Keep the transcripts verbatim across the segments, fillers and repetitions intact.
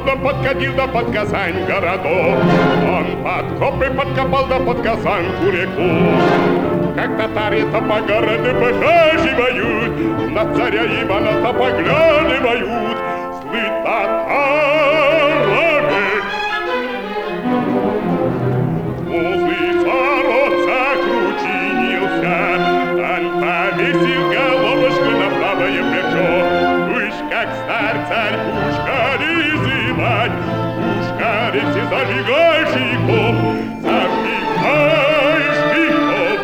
да подкатил да под Казань городок. Он подкопы подкопал да под Казанку реку. Как татари-то по городу похаживают, на царя Ивана-то поглядывают, злы татарами. Узлый царот закручинился, он повесил головушку на правое плечо. Уж как стар царь пушкари зывать, пушкари все зажигальщиков, зажигальщиков.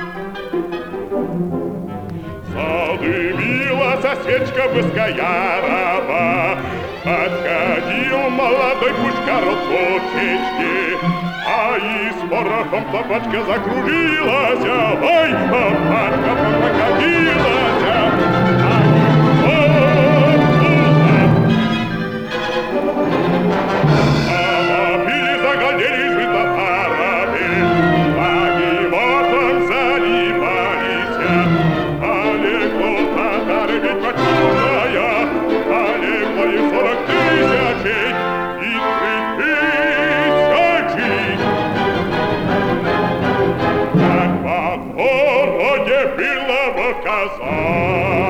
Задымилась свечка Выскоярова, подходил молодой пушкар от печки, а и с порохом табачка закружилась, ой, парка покатилась, а вопили, загалдели злы татарами, огнемотом заливались, а легло татары ведь почужая, а легло и сорок тысячей, и три тысячи. Как по городе было в Казани.